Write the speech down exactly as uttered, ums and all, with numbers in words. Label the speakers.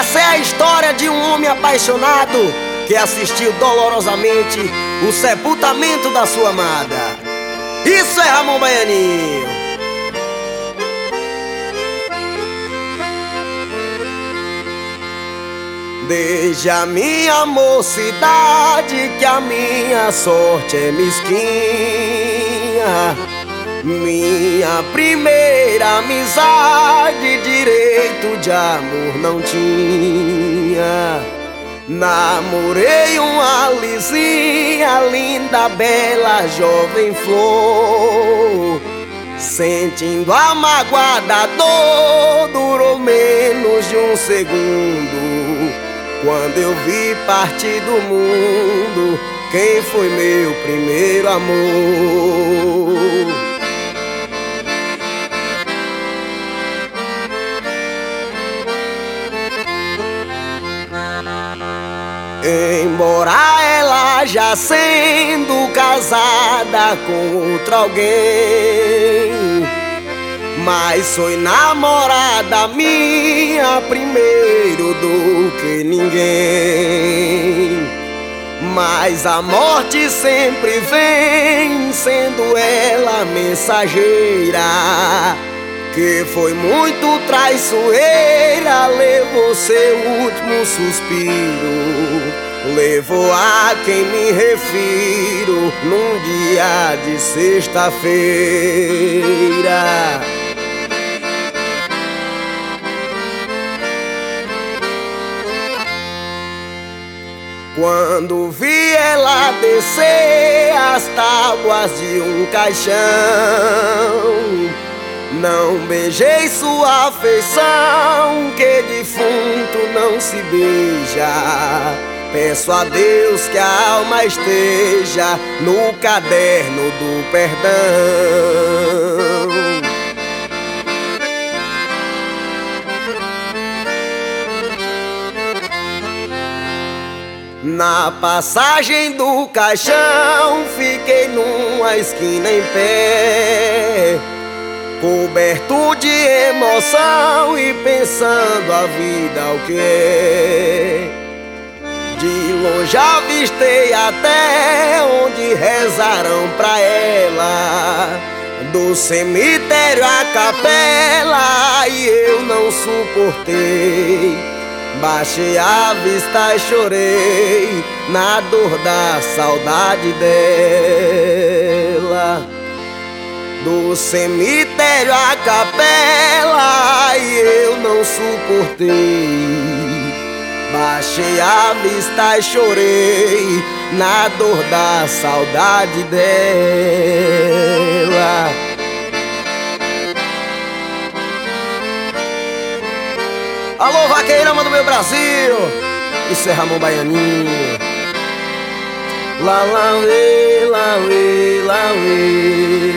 Speaker 1: Essa é a história de um homem apaixonado que assistiu dolorosamente o sepultamento da sua amada. Isso é Ramon Baianinho. Desde a minha mocidade que a minha sorte é mesquinha, minha primeira amizade direito de amor não tinha. Namorei uma lisinha, linda, bela, jovem flor. Sentindo a mágoa da dor, durou menos de um segundo. Quando eu vi partir do mundo quem foi meu primeiro amor. Embora ela já sendo casada com outro alguém, mas foi namorada minha primeiro do que ninguém. Mas a morte sempre vem, sendo ela mensageira, que foi muito traiçoeira. Levou seu último suspiro, levou a quem me refiro num dia de sexta-feira. Quando vi ela descer as tábuas de um caixão, não beijei sua feição, que defunto não se beija. Peço a Deus que a alma esteja no caderno do perdão. Na passagem do caixão fiquei numa esquina em pé, coberto de emoção e pensando a vida o que é. De longe avistei até onde rezaram pra ela, do cemitério à capela, e eu não suportei. Baixei a vista e chorei na dor da saudade dela. Do cemitério à capela, e eu não suportei. Baixei a vista e chorei na dor da saudade dela. Alô, vaqueirama do meu Brasil, isso é Ramon Baianinho. Lá, lá, lê, lá, lê, lá, lê.